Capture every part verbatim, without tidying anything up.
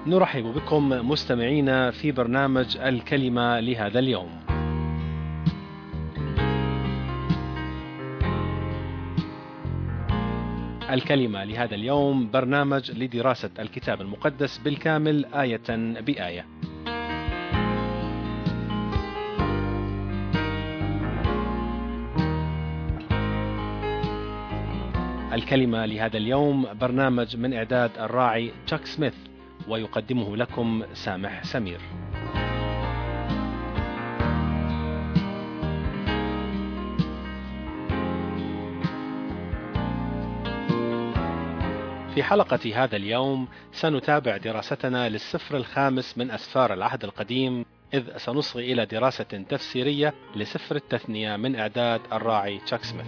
نرحب بكم مستمعينا في برنامج الكلمة لهذا اليوم. الكلمة لهذا اليوم برنامج لدراسة الكتاب المقدس بالكامل آية بآية. الكلمة لهذا اليوم برنامج من إعداد الراعي تشاك سميث، ويقدمه لكم سامح سمير. في حلقة هذا اليوم سنتابع دراستنا للسفر الخامس من أسفار العهد القديم، إذ سنصغي إلى دراسة تفسيرية لسفر التثنية من إعداد الراعي تشاك سميث.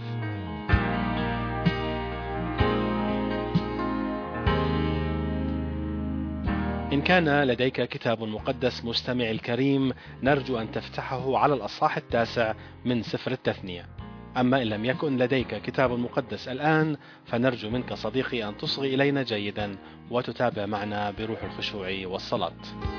إن كان لديك كتاب مقدس مستمع الكريم، نرجو أن تفتحه على الأصحاح التاسع من سفر التثنية. أما إن لم يكن لديك كتاب مقدس الآن، فنرجو منك صديقي أن تصغي إلينا جيدا وتتابع معنا بروح الخشوع والصلاة.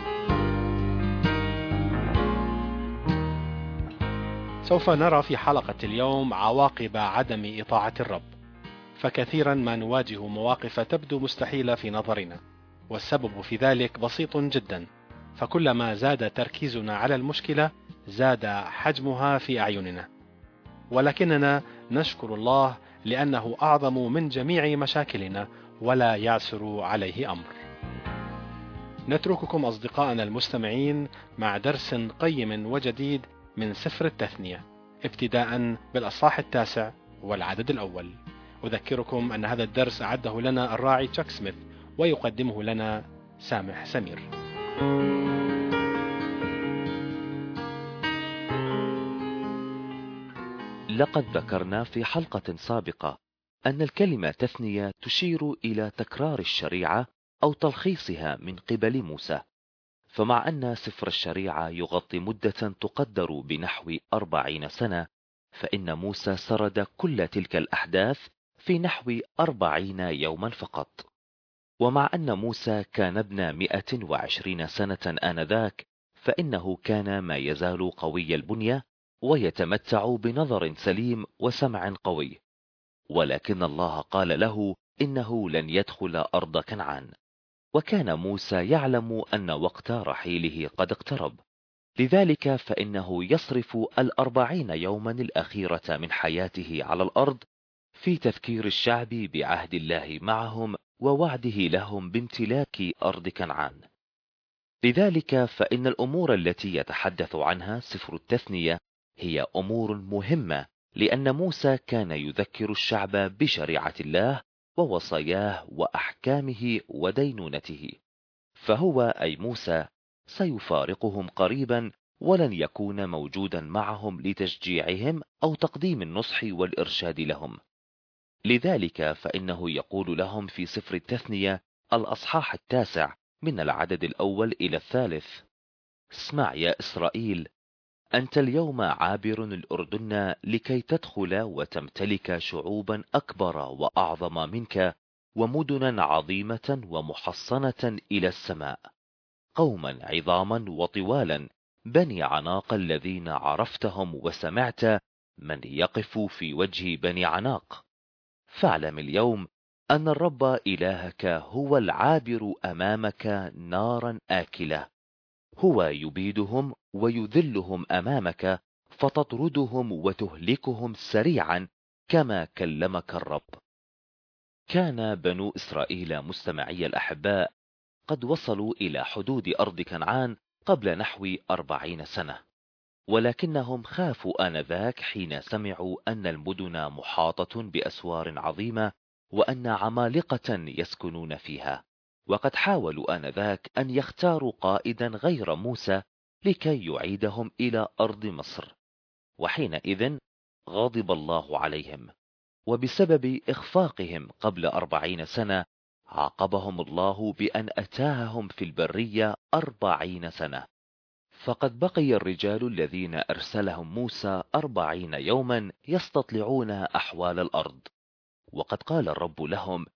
سوف نرى في حلقة اليوم عواقب عدم إطاعة الرب، فكثيرا ما نواجه مواقف تبدو مستحيلة في نظرنا، والسبب في ذلك بسيط جدا، فكلما زاد تركيزنا على المشكلة زاد حجمها في أعيننا، ولكننا نشكر الله لأنه أعظم من جميع مشاكلنا ولا يعسر عليه أمر. نترككم أصدقائنا المستمعين مع درس قيم وجديد من سفر التثنية، ابتداء بالأصحاح التاسع والعدد الأول. أذكركم أن هذا الدرس أعده لنا الراعي تشاك سميث، ويقدمه لنا سامح سمير. لقد ذكرنا في حلقة سابقة أن الكلمة تثنية تشير إلى تكرار الشريعة أو تلخيصها من قبل موسى، فمع أن سفر الشريعة يغطي مدة تقدر بنحو أربعين سنة، فإن موسى سرد كل تلك الأحداث في نحو أربعين يوما فقط. ومع أن موسى كان ابن مئة وعشرين سنة آنذاك، فإنه كان ما يزال قوي البنية ويتمتع بنظر سليم وسمع قوي، ولكن الله قال له إنه لن يدخل أرض كنعان، وكان موسى يعلم أن وقت رحيله قد اقترب، لذلك فإنه يصرف الأربعين يوما الأخيرة من حياته على الأرض في تذكير الشعب بعهد الله معهم ووعده لهم بامتلاك أرض كنعان. لذلك فإن الأمور التي يتحدث عنها سفر التثنية هي أمور مهمة، لأن موسى كان يذكر الشعب بشريعة الله ووصاياه وأحكامه ودينونته، فهو أي موسى سيفارقهم قريبا ولن يكون موجودا معهم لتشجيعهم أو تقديم النصح والإرشاد لهم. لذلك فإنه يقول لهم في سفر التثنية الأصحاح التاسع من العدد الأول إلى الثالث: اسمع يا إسرائيل، أنت اليوم عابر الأردن لكي تدخل وتمتلك شعوبا أكبر وأعظم منك ومدنا عظيمة ومحصنة إلى السماء، قوما عظاما وطوالا، بني عناق الذين عرفتهم وسمعت من يقف في وجه بني عناق. فاعلم اليوم أن الرب إلهك هو العابر أمامك نارا آكلة، هو يبيدهم ويذلهم أمامك فتطردهم وتهلكهم سريعا كما كلمك الرب. كان بنو إسرائيل مستمعي الأحباء قد وصلوا إلى حدود أرض كنعان قبل نحو أربعين سنة، ولكنهم خافوا آنذاك حين سمعوا أن المدن محاطة بأسوار عظيمة وأن عمالقة يسكنون فيها، وقد حاولوا آنذاك أن يختاروا قائدا غير موسى لكي يعيدهم إلى أرض مصر، وحينئذ غضب الله عليهم، وبسبب إخفاقهم قبل أربعين سنة عاقبهم الله بأن أتاههم في البرية أربعين سنة. فقد بقي الرجال الذين أرسلهم موسى أربعين يوما يستطلعون أحوال الأرض، وقد قال الرب لهم: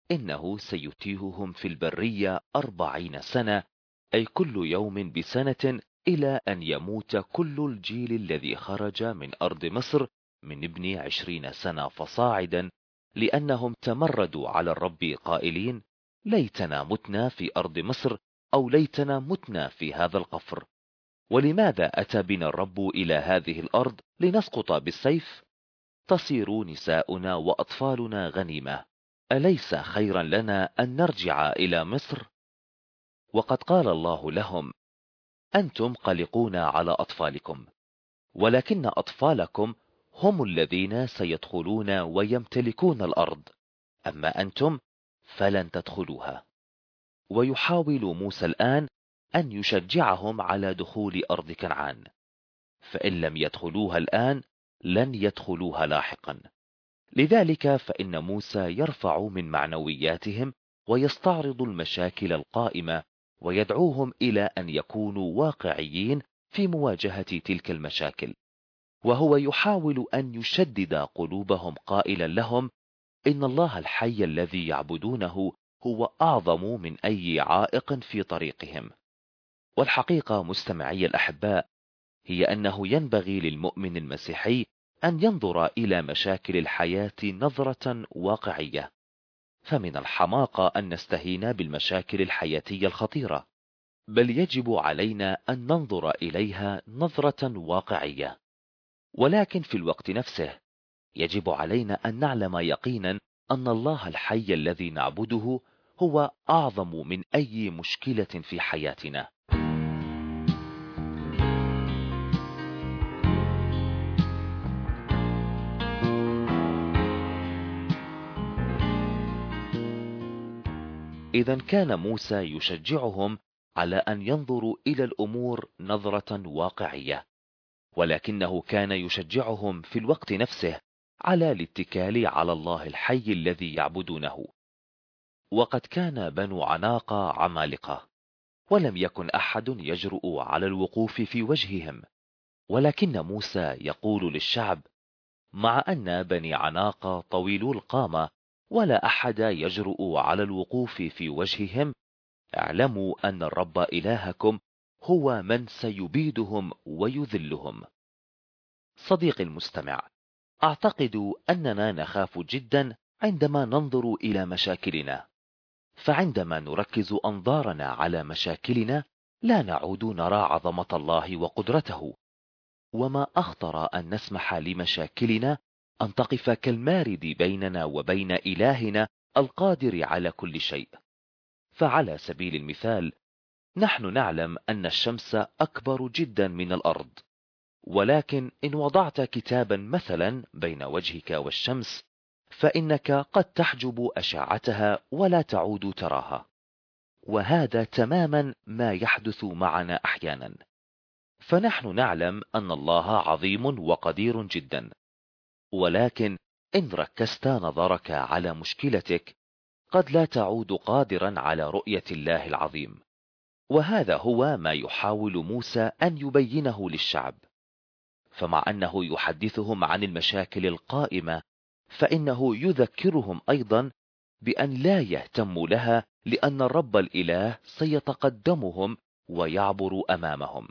إنه سيتيههم في البرية أربعين سنة، أي كل يوم بسنة، إلى أن يموت كل الجيل الذي خرج من أرض مصر من ابن عشرين سنة فصاعدا، لأنهم تمردوا على الرب قائلين: ليتنا متنا في أرض مصر، أو ليتنا متنا في هذا القفر. ولماذا أتى بنا الرب إلى هذه الأرض لنسقط بالسيف؟ تصير نساؤنا وأطفالنا غنيمة، أليس خيرا لنا أن نرجع إلى مصر؟ وقد قال الله لهم: أنتم قلقون على أطفالكم، ولكن أطفالكم هم الذين سيدخلون ويمتلكون الأرض، أما أنتم فلن تدخلوها. ويحاول موسى الآن أن يشجعهم على دخول أرض كنعان، فإن لم يدخلوها الآن لن يدخلوها لاحقا. لذلك فإن موسى يرفع من معنوياتهم ويستعرض المشاكل القائمة، ويدعوهم إلى أن يكونوا واقعيين في مواجهة تلك المشاكل. وهو يحاول أن يشدد قلوبهم قائلا لهم: إن الله الحي الذي يعبدونه هو أعظم من أي عائق في طريقهم. والحقيقة مستمعي الأحباء هي أنه ينبغي للمؤمن المسيحي أن ينظر إلى مشاكل الحياة نظرة واقعية، فمن الحماقة أن نستهين بالمشاكل الحياتية الخطيرة، بل يجب علينا أن ننظر إليها نظرة واقعية. ولكن في الوقت نفسه يجب علينا أن نعلم يقينا أن الله الحي الذي نعبده هو أعظم من أي مشكلة في حياتنا. إذا كان موسى يشجعهم على أن ينظروا إلى الأمور نظرة واقعية، ولكنه كان يشجعهم في الوقت نفسه على الاتكال على الله الحي الذي يعبدونه. وقد كان بنو عناقة عمالقة، ولم يكن أحد يجرؤ على الوقوف في وجههم، ولكن موسى يقول للشعب: مع أن بني عناقة طويلو القامة ولا أحد يجرؤ على الوقوف في وجههم، اعلموا أن الرب إلهكم هو من سيبيدهم ويذلهم. صديقي المستمع، أعتقد أننا نخاف جدا عندما ننظر إلى مشاكلنا، فعندما نركز أنظارنا على مشاكلنا لا نعود نرى عظمة الله وقدرته. وما أخطر أن نسمح لمشاكلنا أن تقف كالمارد بيننا وبين إلهنا القادر على كل شيء. فعلى سبيل المثال، نحن نعلم أن الشمس أكبر جدا من الأرض، ولكن إن وضعت كتابا مثلا بين وجهك والشمس فإنك قد تحجب أشعتها ولا تعود تراها. وهذا تماما ما يحدث معنا أحيانا. فنحن نعلم أن الله عظيم وقدير جدا، ولكن إن ركزت نظرك على مشكلتك قد لا تعود قادرا على رؤية الله العظيم. وهذا هو ما يحاول موسى أن يبينه للشعب. فمع أنه يحدثهم عن المشاكل القائمة، فإنه يذكرهم أيضا بأن لا يهتموا لها، لأن الرب الإله سيتقدمهم ويعبر أمامهم.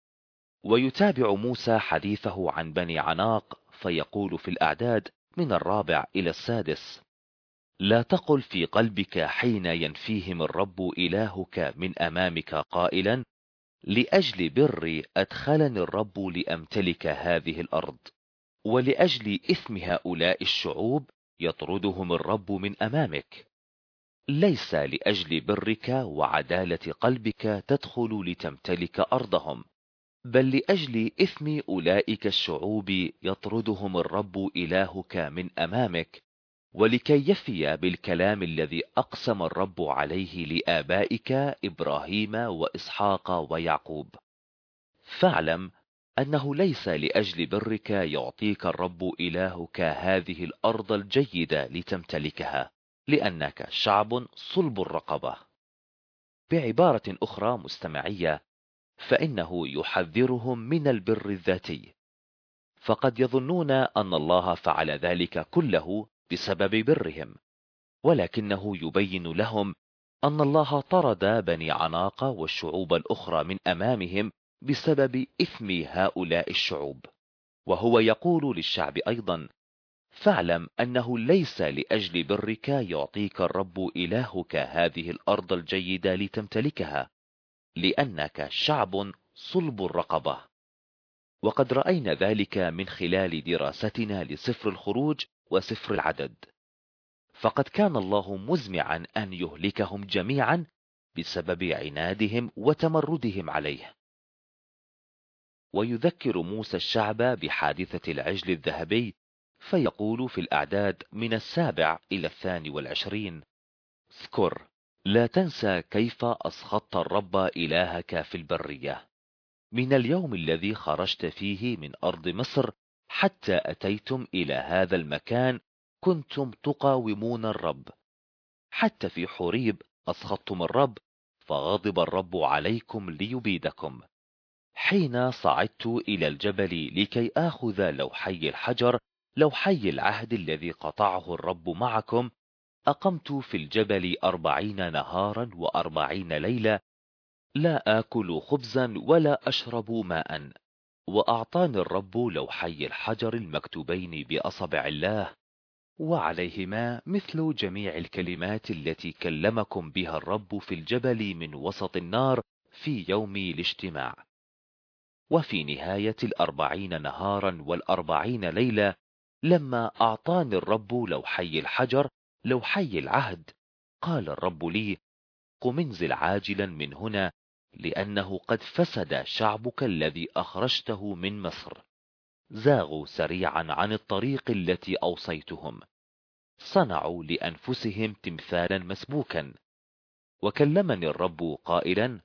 ويتابع موسى حديثه عن بني عناق فيقول في الأعداد من الرابع إلى السادس: لا تقل في قلبك حين ينفيهم الرب إلهك من أمامك قائلا: لأجل بري أدخلني الرب لأمتلك هذه الأرض، ولأجل إثم هؤلاء الشعوب يطردهم الرب من أمامك. ليس لأجل برك وعدالة قلبك تدخل لتمتلك أرضهم، بل لأجل إثم أولئك الشعوب يطردهم الرب إلهك من أمامك، ولكي يفي بالكلام الذي أقسم الرب عليه لآبائك إبراهيم وإسحاق ويعقوب. فاعلم أنه ليس لأجل برك يعطيك الرب إلهك هذه الأرض الجيدة لتمتلكها، لأنك شعب صلب الرقبة. بعبارة أخرى مستمعية، فإنه يحذرهم من البر الذاتي، فقد يظنون أن الله فعل ذلك كله بسبب برهم، ولكنه يبين لهم أن الله طرد بني عناق والشعوب الأخرى من أمامهم بسبب إثم هؤلاء الشعوب. وهو يقول للشعب أيضا: فاعلم أنه ليس لأجل برك يعطيك الرب إلهك هذه الأرض الجيدة لتمتلكها، لأنك شعب صلب الرقبة. وقد رأينا ذلك من خلال دراستنا لسفر الخروج وسفر العدد، فقد كان الله مزمعا أن يهلكهم جميعا بسبب عنادهم وتمردهم عليه. ويذكر موسى الشعب بحادثة العجل الذهبي، فيقول في الأعداد من السابع إلى الثاني والعشرين: اذكر، لا تنسى كيف أسخطت الرب إلهك في البرية من اليوم الذي خرجت فيه من أرض مصر حتى أتيتم إلى هذا المكان، كنتم تقاومون الرب. حتى في حوريب أسخطتم الرب، فغضب الرب عليكم ليبيدكم. حين صعدت إلى الجبل لكي آخذ لوحي الحجر، لوحي العهد الذي قطعه الرب معكم، أقمت في الجبل أربعين نهارا وأربعين ليلة، لا آكل خبزا ولا أشرب ماء. وأعطاني الرب لوحي الحجر المكتوبين بأصبع الله، وعليهما مثل جميع الكلمات التي كلمكم بها الرب في الجبل من وسط النار في يوم الاجتماع. وفي نهاية الأربعين نهارا والأربعين ليلة، لما أعطاني الرب لوحي الحجر، لوحي العهد، قال الرب لي: قم انزل عاجلا من هنا، لأنه قد فسد شعبك الذي أخرجته من مصر، زاغوا سريعا عن الطريق التي أوصيتهم، صنعوا لأنفسهم تمثالا مسبوكا. وكلمني الرب قائلا: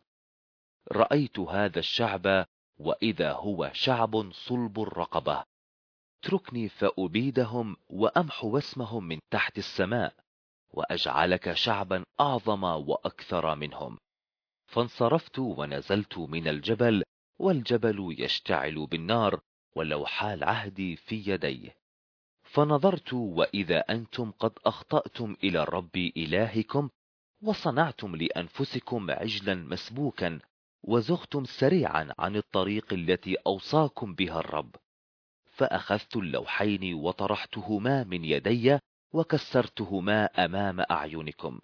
رأيت هذا الشعب، وإذا هو شعب صلب الرقبة، اتركني فأبيدهم وأمحو اسمهم من تحت السماء، وأجعلك شعبا أعظم وأكثر منهم. فانصرفت ونزلت من الجبل، والجبل يشتعل بالنار، ولوحا العهد في يدي. فنظرت وإذا أنتم قد أخطأتم إلى الرب إلهكم، وصنعتم لأنفسكم عجلا مسبوكا، وزغتم سريعا عن الطريق التي أوصاكم بها الرب. فأخذت اللوحين وطرحتهما من يدي، وكسرتهما أمام أعينكم.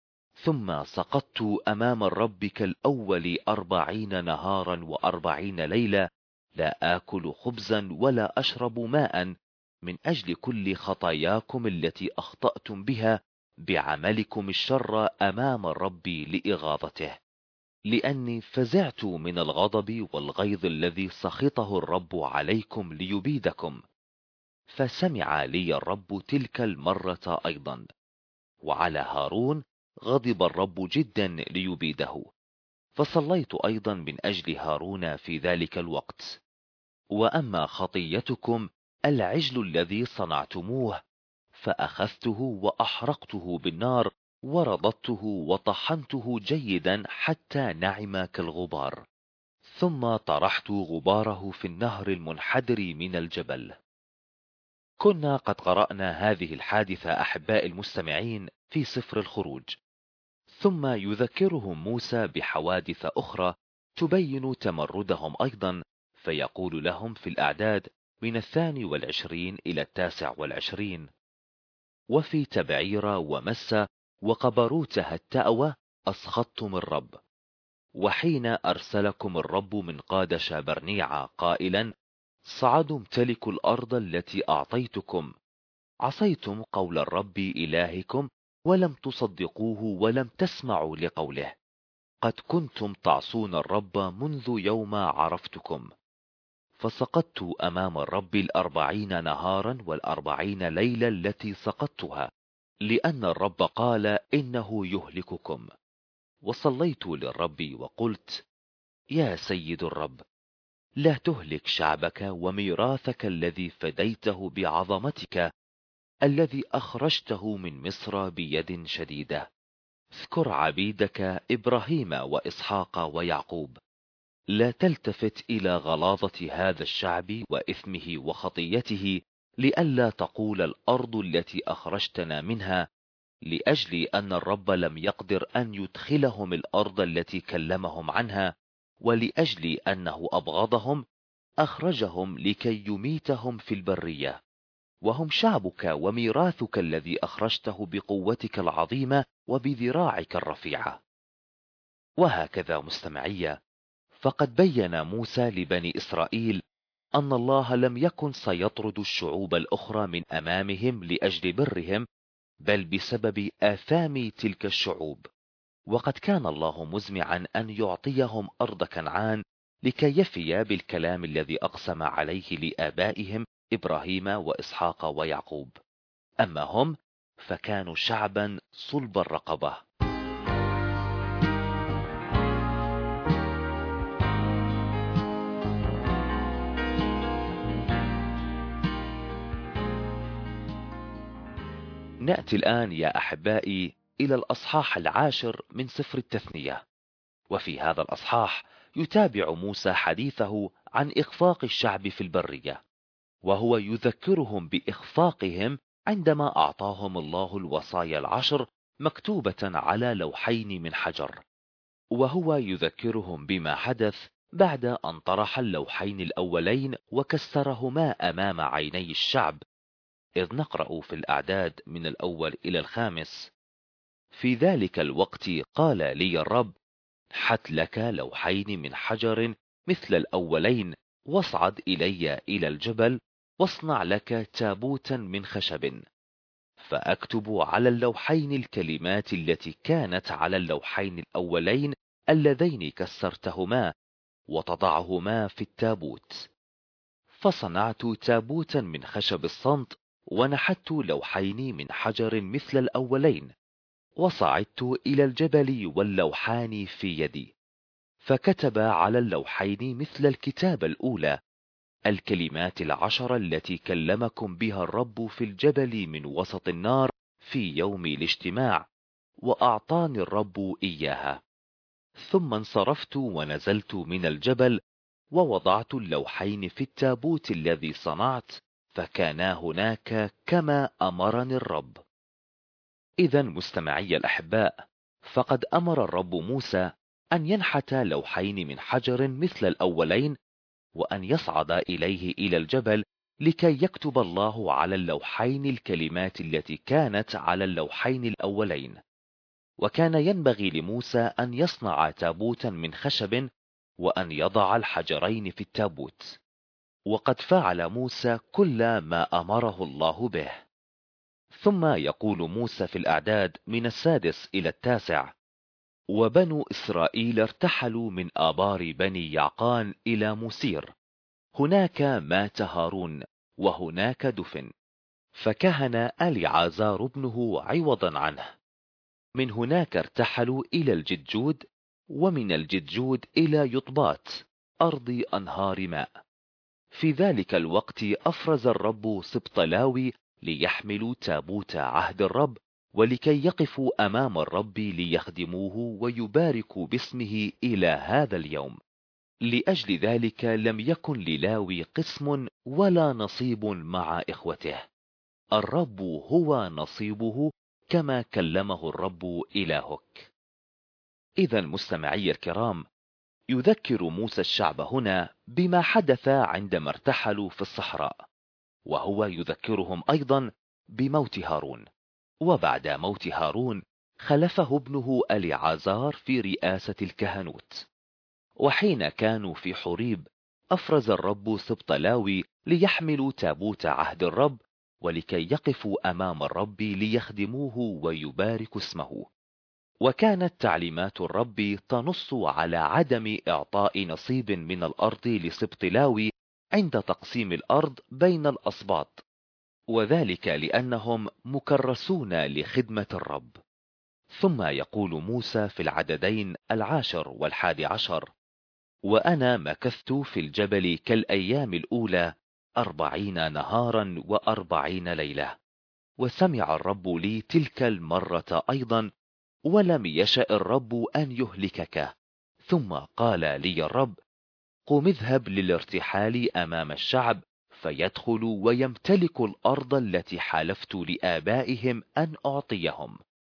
ثم سقطت أمام الرب كالأول أربعين نهارا وأربعين ليلة، لا آكل خبزا ولا أشرب ماء، من أجل كل خطاياكم التي أخطأتم بها بعملكم الشر أمام الرب لإغاظته، لأني فزعت من الغضب والغيظ الذي سخطه الرب عليكم ليبيدكم. فسمع لي الرب تلك المرة أيضا. وعلى هارون غضب الرب جدا ليبيده، فصليت أيضا من أجل هارون في ذلك الوقت. وأما خطيتكم العجل الذي صنعتموه، فأخذته وأحرقته بالنار، ورضته وطحنته جيدا حتى نعم كالغبار، ثم طرحت غباره في النهر المنحدر من الجبل. كنا قد قرأنا هذه الحادثة أحباء المستمعين في سفر الخروج، ثم يذكرهم موسى بحوادث أخرى تبين تمردهم أيضا، فيقول لهم في الأعداد من الثاني والعشرين إلى التاسع والعشرين: وفي تبعير ومسة وقبروتها التأوى أسخطتم الرب، وحين أرسلكم الرب من قادش برنيع قائلا: صعدوا امتلكوا الأرض التي أعطيتكم، عصيتم قول الرب إلهكم ولم تصدقوه ولم تسمعوا لقوله، قد كنتم تعصون الرب منذ يوم عرفتكم. فسقطت أمام الرب الأربعين نهارا والأربعين ليلة التي سقطتها، لأن الرب قال إنه يهلككم. وصليت للرب وقلت: يا سيد الرب، لا تهلك شعبك وميراثك الذي فديته بعظمتك، الذي أخرجته من مصر بيد شديدة. اذكر عبيدك إبراهيم وإسحاق ويعقوب، لا تلتفت إلى غلاظة هذا الشعب وإثمه وخطيته، لئلا تقول الأرض التي أخرجتنا منها: لأجل أن الرب لم يقدر أن يدخلهم الأرض التي كلمهم عنها، ولأجل أنه أبغضهم أخرجهم لكي يميتهم في البرية، وهم شعبك وميراثك الذي أخرجته بقوتك العظيمة وبذراعك الرفيعة. وهكذا مستمعية، فقد بين موسى لبني إسرائيل أن الله لم يكن سيطرد الشعوب الأخرى من أمامهم لأجل برهم، بل بسبب آثام تلك الشعوب. وقد كان الله مزمعا أن يعطيهم أرض كنعان لكي يفي بالكلام الذي أقسم عليه لآبائهم إبراهيم وإسحاق ويعقوب. أما هم فكانوا شعبا صلب الرقبة. نأتي الآن يا أحبائي إلى الأصحاح العاشر من سفر التثنية. وفي هذا الأصحاح يتابع موسى حديثه عن إخفاق الشعب في البرية، وهو يذكرهم بإخفاقهم عندما أعطاهم الله الوصايا العشر مكتوبة على لوحين من حجر. وهو يذكرهم بما حدث بعد أن طرح اللوحين الأولين وكسرهما أمام عيني الشعب، إذ نقرأ في الأعداد من الأول إلى الخامس: في ذلك الوقت قال لي الرب: حت لك لوحين من حجر مثل الأولين، واصعد إلي إلى الجبل، واصنع لك تابوتا من خشب، فأكتب على اللوحين الكلمات التي كانت على اللوحين الأولين اللذين كسرتهما، وتضعهما في التابوت. فصنعت تابوتا من خشب الصمت، ونحت لوحين من حجر مثل الأولين، وصعدت إلى الجبل واللوحان في يدي، فكتب على اللوحين مثل الكتابة الأولى الكلمات العشر التي كلمكم بها الرب في الجبل من وسط النار في يوم الاجتماع، وأعطاني الرب إياها. ثم انصرفت ونزلت من الجبل، ووضعت اللوحين في التابوت الذي صنعت، فكانا هناك كما أمرني الرب. إذا مستمعي الأحباء، فقد أمر الرب موسى أن ينحت لوحين من حجر مثل الأولين، وأن يصعد إليه إلى الجبل لكي يكتب الله على اللوحين الكلمات التي كانت على اللوحين الأولين. وكان ينبغي لموسى أن يصنع تابوتا من خشب، وأن يضع الحجرين في التابوت. وقد فعل موسى كل ما أمره الله به. ثم يقول موسى في الأعداد من السادس إلى التاسع: وبنو إسرائيل ارتحلوا من آبار بني يعقان إلى موسير، هناك مات هارون وهناك دفن، فكهن أليعازار ابنه عوضا عنه. من هناك ارتحلوا إلى الجدجود، ومن الجدجود إلى يطبات أرض أنهار ماء. في ذلك الوقت أفرز الرب سبط لاوي ليحملوا تابوت عهد الرب، ولكي يقفوا أمام الرب ليخدموه ويباركوا باسمه إلى هذا اليوم. لأجل ذلك لم يكن للاوي قسم ولا نصيب مع إخوته، الرب هو نصيبه كما كلمه الرب إلهك. إذا مستمعي الكرام، يذكر موسى الشعب هنا بما حدث عندما ارتحلوا في الصحراء، وهو يذكرهم أيضا بموت هارون. وبعد موت هارون خلفه ابنه أليعازار في رئاسة الكهنوت. وحين كانوا في حريب أفرز الرب سبط لاوي ليحملوا تابوت عهد الرب، ولكي يقفوا أمام الرب ليخدموه ويباركوا اسمه. وكانت تعليمات الرب تنص على عدم إعطاء نصيب من الأرض لسبط لاوي عند تقسيم الأرض بين الأسباط، وذلك لأنهم مكرسون لخدمة الرب. ثم يقول موسى في العددين العاشر والحادي عشر: وأنا مكثت في الجبل كالأيام الأولى أربعين نهارا وأربعين ليلة، وسمع الرب لي تلك المرة أيضا، ولم يشأ الرب أن يهلكك. ثم قال لي الرب: قم اذهب للارتحال أمام الشعب، فيدخلوا ويمتلكوا الأرض التي حالفت لآبائهم أن أعطيهم،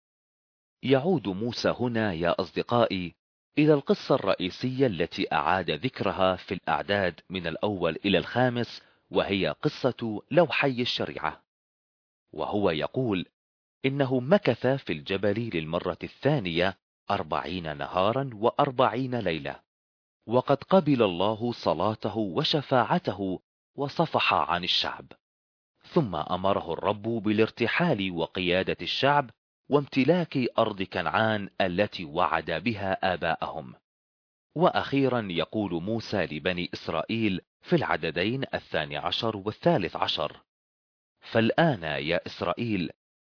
يعود موسى هنا يا أصدقائي إلى القصة الرئيسية التي أعاد ذكرها في الأعداد من الأول إلى الخامس، وهي قصة لوحي الشريعة. وهو يقول إنه مكث في الجبل للمرة الثانية أربعين نهارا وأربعين ليلة، وقد قبل الله صلاته وشفاعته وصفح عن الشعب، ثم أمره الرب بالارتحال وقيادة الشعب وامتلاك أرض كنعان التي وعد بها آباءهم. وأخيرا يقول موسى لبني إسرائيل في العددين الثاني عشر والثالث عشر: فالآن يا إسرائيل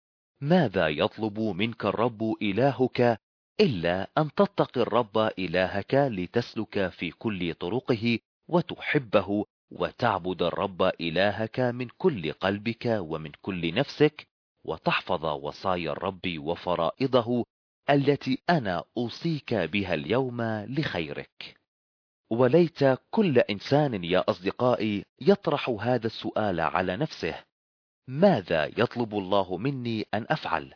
ماذا يطلب منك الرب إلهك إلا أن تتقي الرب إلهك لتسلك في كل طرقه وتحبه وتعبد الرب إلهك من كل قلبك ومن كل نفسك، وتحفظ وصايا الرب وفرائضه التي أنا أوصيك بها اليوم لخيرك. وليت كل إنسان يا أصدقائي يطرح هذا السؤال على نفسه: ماذا يطلب الله مني أن أفعل؟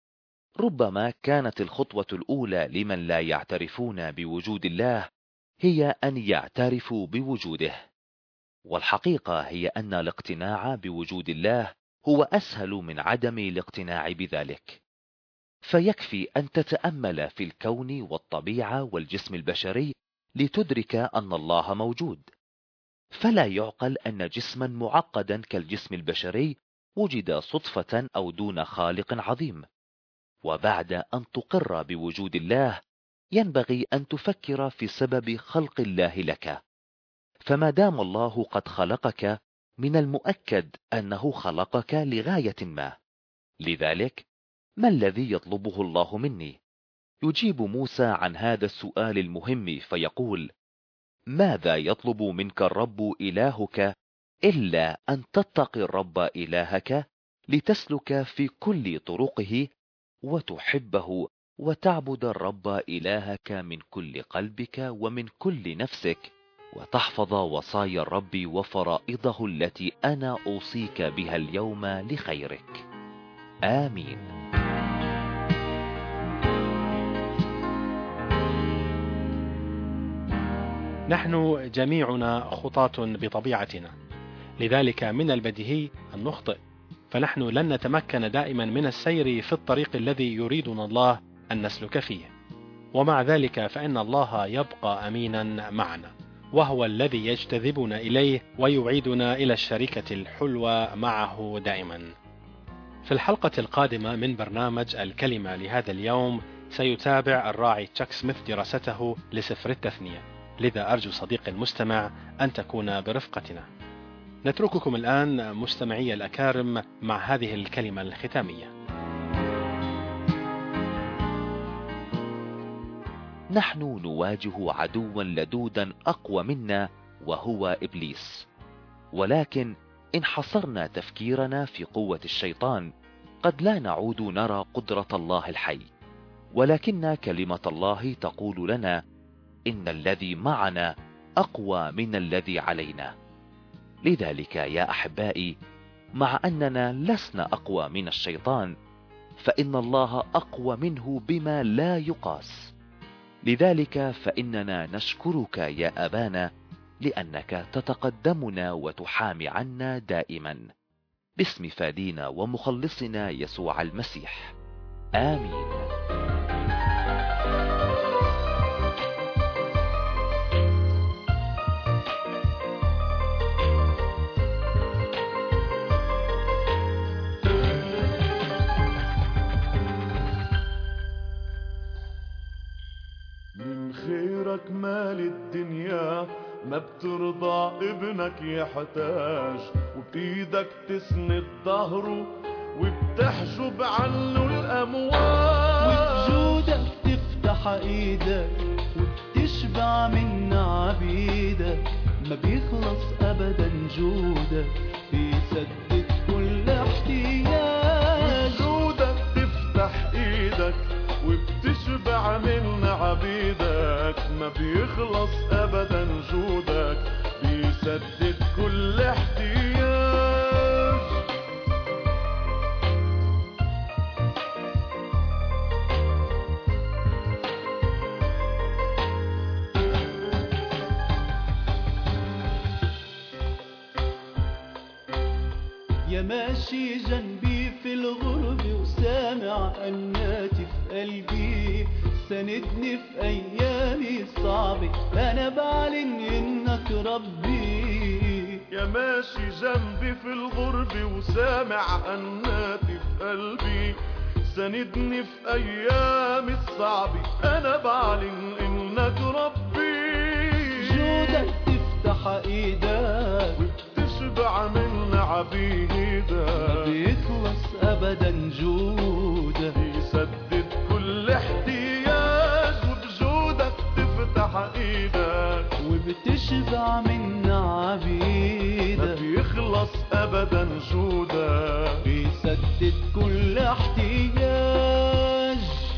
ربما كانت الخطوة الأولى لمن لا يعترفون بوجود الله هي أن يعترفوا بوجوده، والحقيقة هي أن الاقتناع بوجود الله هو أسهل من عدم الاقتناع بذلك. فيكفي أن تتأمل في الكون والطبيعة والجسم البشري لتدرك أن الله موجود. فلا يعقل أن جسما معقدا كالجسم البشري وجد صدفة أو دون خالق عظيم. وبعد أن تقر بوجود الله ينبغي أن تفكر في سبب خلق الله لك، فما دام الله قد خلقك من المؤكد أنه خلقك لغاية ما. لذلك ما الذي يطلبه الله مني؟ يجيب موسى عن هذا السؤال المهم فيقول: ماذا يطلب منك الرب إلهك إلا أن تتقي الرب إلهك لتسلك في كل طرقه وتحبه وتعبد الرب إلهك من كل قلبك ومن كل نفسك، وتحفظ وصايا الرب وفرائضه التي أنا أوصيك بها اليوم لخيرك. آمين. نحن جميعنا خطاة بطبيعتنا، لذلك من البديهي أن نخطئ، فنحن لن نتمكن دائما من السير في الطريق الذي يريدنا الله أن نسلك فيه. ومع ذلك فإن الله يبقى أمينا معنا، وهو الذي يجتذبنا إليه ويعيدنا إلى الشركة الحلوة معه دائما. في الحلقة القادمة من برنامج الكلمة لهذا اليوم سيتابع الراعي تشاك سميث دراسته لسفر التثنية، لذا أرجو صديق المستمع أن تكون برفقتنا. نترككم الآن مستمعي الأكارم مع هذه الكلمة الختامية. نحن نواجه عدوا لدودا أقوى منا وهو إبليس، ولكن إن حصرنا تفكيرنا في قوة الشيطان قد لا نعود نرى قدرة الله الحي، ولكن كلمة الله تقول لنا إن الذي معنا أقوى من الذي علينا. لذلك يا أحبائي، مع أننا لسنا أقوى من الشيطان فإن الله أقوى منه بما لا يقاس. لذلك فإننا نشكرك يا أبانا لأنك تتقدمنا وتحامي عنا دائما، باسم فادينا ومخلصنا يسوع المسيح. آمين. خيرك مال الدنيا ما بترضى ابنك يحتاج، وبإيدك تسند ظهره وبتحجب عنه الأمواج، وبجودك تفتح ايدك وبتشبع من عبيدك، ما بيخلص ابدا جودك بيسدد كل احتياج. وبجودك تفتح ايدك وبتشبع من عبيدك، ما بيخلص ابدا جودك بيسدد كل احتياج. يا ماشي جنبي في الغرب وسامع أناتي في قلبي، ساندني في أيامي الصعبة، أنا بعلن إنك ربي. يا ماشي جنبي في الغرب وسامع أناتي في قلبي، ساندني في أيامي الصعبة، أنا بعلن إنك ربي. جودك تفتح إيدك وبتشبع من عبيدك، ما بيخلص أبدا جودك، بيسدد كل احتياج، وبجودك تفتح إيدك وبتشبع من ما عبيدك، بيخلص أبدا جودك، بيسدد كل احتياج.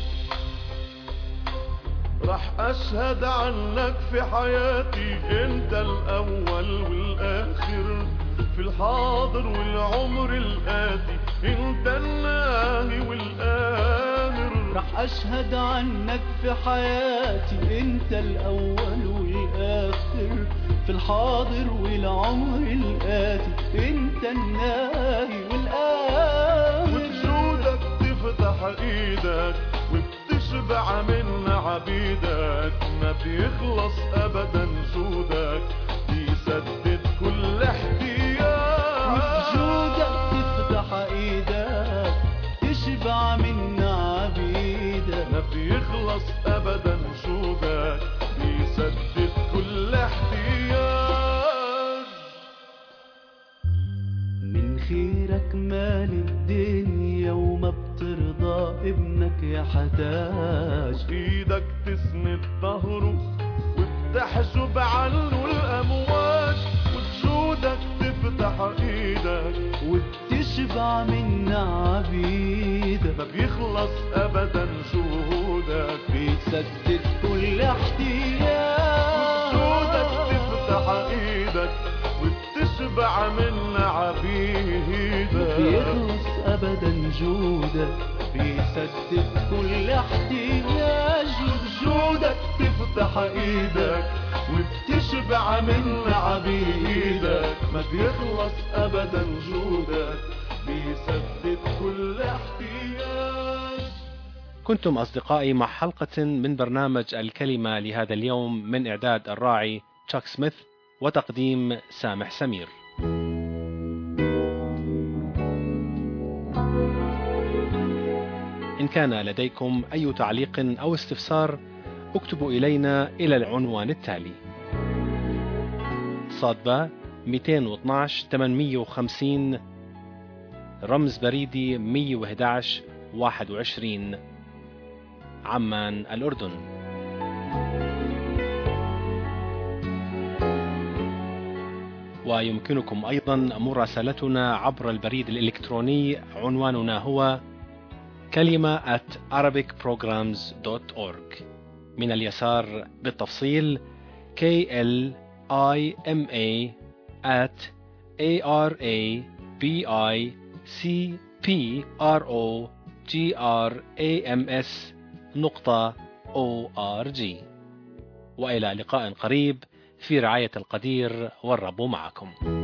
رح أشهد عنك في حياتي، أنت الأول والآخر، في الحاضر والعمر الآتي، أنت الناهي والآمر. رح أشهد عنك في حياتي، أنت الأول والآخر، في الحاضر والعمر الآتي، أنت الناهي والآمر. وبجودك تفتح إيدك وبتشبع من عبيدك، ما بيخلص أبدا جودك، بيسدد كل احتياج. وبجودك تفتح إيدك تشبع من عبيدك، ما بيخلص أبدا جودك، بيسدد كل احتياج. من خيرك مال الدنيا وما بترضى ابنك يحتاج، ايدك تسند ظهره وبتحجب عنه الامواج، وبجودك تفتح ايدك وبتشبع من عبيدك، ما بيخلص ابدا جودك، بيسدد كل احتياج. وبجودك تفتح ايدك وبتشبع من عبيدك، بيخلص ابدا جودك، بيسدد كل احتياج. وبجودك تفتح ايدك وبتشبع من عبيدك، ما بيخلص ابدا جودك، بيسدد كل احتياج. كنتم أصدقائي مع حلقة من برنامج الكلمة لهذا اليوم، من إعداد الراعي تشاك سميث وتقديم سامح سمير. إن كان لديكم أي تعليق أو استفسار اكتبوا إلينا إلى العنوان التالي: صادبة مئتين واثناشر ثمانمئة وخمسين، رمز بريدي مئة وأحد عشر واحد وعشرين، عمان الأردن. ويمكنكم أيضا مراسلتنا عبر البريد الإلكتروني، عنواننا هو كلمة at arabic programs dot org. من اليسار بالتفصيل K L I M A at A R A B I C P R O G R A M S نقطة O R G. وإلى لقاء قريب في رعاية القدير، والرب معكم.